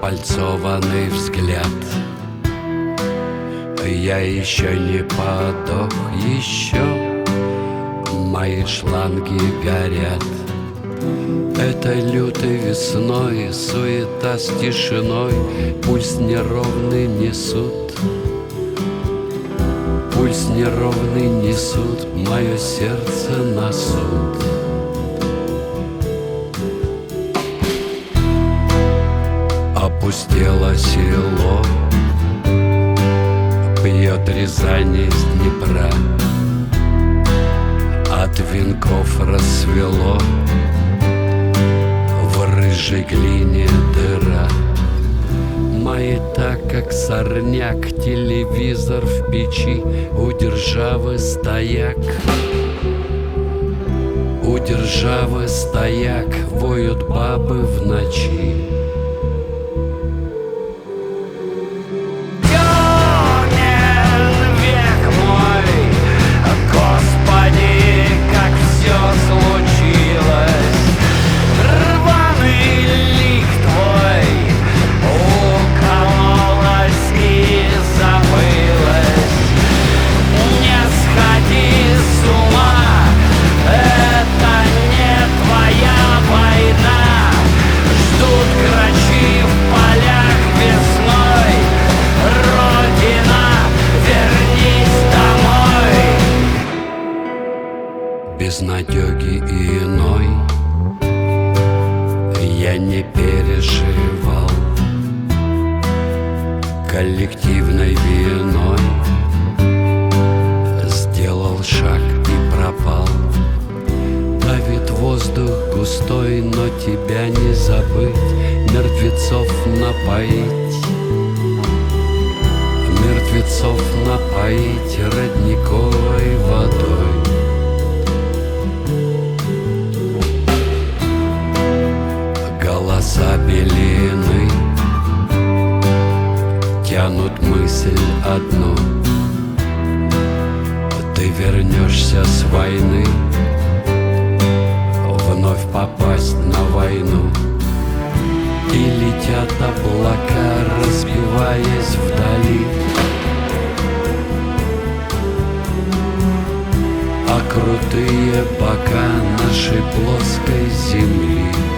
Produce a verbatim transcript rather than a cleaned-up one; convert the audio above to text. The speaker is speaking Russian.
закольцованный взгляд. Я еще не подох, еще мои шланги горят. Это лютой весной суета с тишиной пульс неровный несут. Пульс неровный несут мое сердце на суд. Опустело село, пьет Рязань из Днепра. От венков рассвело, в рыжей глине дыра. Мои так, как сорняк, телевизор в печи, у державы стояк. У державы стояк, воют бабы в ночи. Безнадёги и иной я не переживал. Коллективной виной сделал шаг и пропал. Давит воздух густой, но тебя не забыть, мертвецов напоить. Мертвецов напоить родниковой водой. Голоса белины тянут мысль одну. Ты вернешься с войны, вновь попасть на войну. И летят облака, разбиваясь вдали. А крутые бока нашей плоской земли